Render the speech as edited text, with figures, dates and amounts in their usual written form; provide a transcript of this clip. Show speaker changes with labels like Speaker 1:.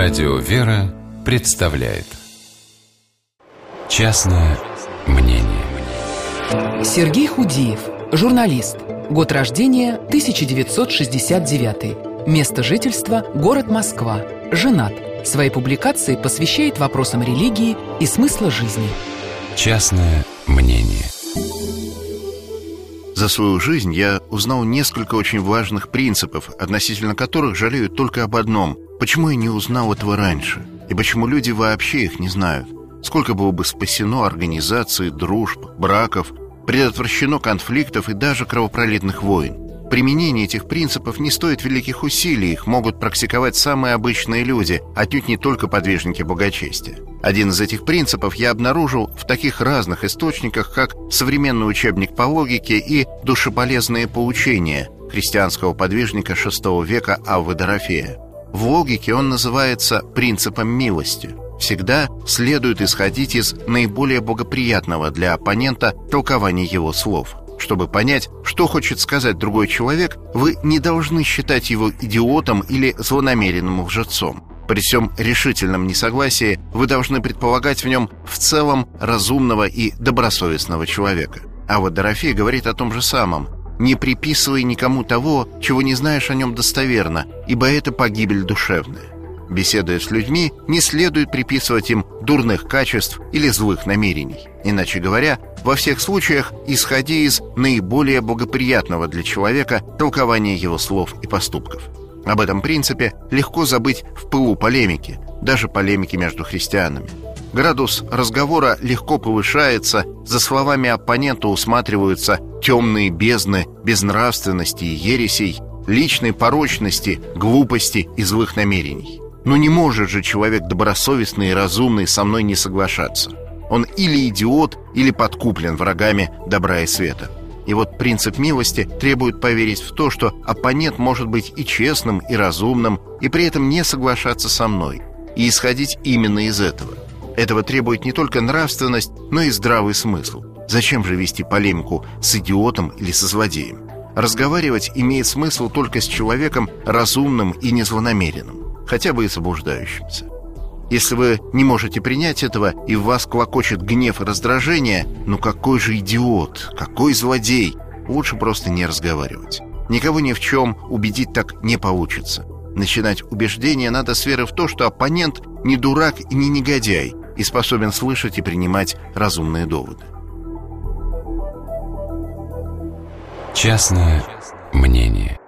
Speaker 1: Радио «Вера» представляет «Частное мнение».
Speaker 2: Сергей Худиев, журналист. Год рождения 1969. Место жительства – город Москва. Женат. Свои публикации посвящает вопросам религии и смысла жизни.
Speaker 1: «Частное мнение».
Speaker 3: За свою жизнь я узнал несколько очень важных принципов, относительно которых жалею только об одном: почему я не узнал этого раньше, и почему люди вообще их не знают. Сколько было бы спасено организаций, дружб, браков, предотвращено конфликтов и даже кровопролитных войн. Применение этих принципов не стоит великих усилий, их могут практиковать самые обычные люди, отнюдь не только подвижники благочестия. Один из этих принципов я обнаружил в таких разных источниках, как современный учебник по логике и душеполезные поучения христианского подвижника VI века Аввы Дорофея. В логике он называется принципом милости. Всегда следует исходить из наиболее благоприятного для оппонента толкования его слов. Чтобы понять, что хочет сказать другой человек, вы не должны считать его идиотом или злонамеренным лжецом. При всем решительном несогласии вы должны предполагать в нем в целом разумного и добросовестного человека. Авва Дорофей говорит о том же самом: «Не приписывай никому того, чего не знаешь о нем достоверно, ибо это погибель душевная». Беседуя с людьми, не следует приписывать им дурных качеств или злых намерений. Иначе говоря, во всех случаях исходи из наиболее благоприятного для человека толкования его слов и поступков. Об этом принципе легко забыть в пылу полемики, даже полемики между христианами. Градус разговора легко повышается, за словами оппонента усматриваются темные бездны безнравственности и ересей, личной порочности, глупости и злых намерений. Но не может же человек добросовестный и разумный со мной не соглашаться. Он или идиот, или подкуплен врагами добра и света. И вот принцип милости требует поверить в то, что оппонент может быть и честным, и разумным, и при этом не соглашаться со мной, и исходить именно из этого. Этого требует не только нравственность, но и здравый смысл. Зачем же вести полемику с идиотом или со злодеем? Разговаривать имеет смысл только с человеком разумным и незлонамеренным, хотя бы и заблуждающимся. Если вы не можете принять этого, и в вас клокочет гнев и раздражение, ну какой же идиот, какой злодей, лучше просто не разговаривать. Никого ни в чем убедить так не получится. Начинать убеждение надо с веры в то, что оппонент не дурак и не негодяй, и способен слышать и принимать разумные доводы.
Speaker 1: Частное мнение.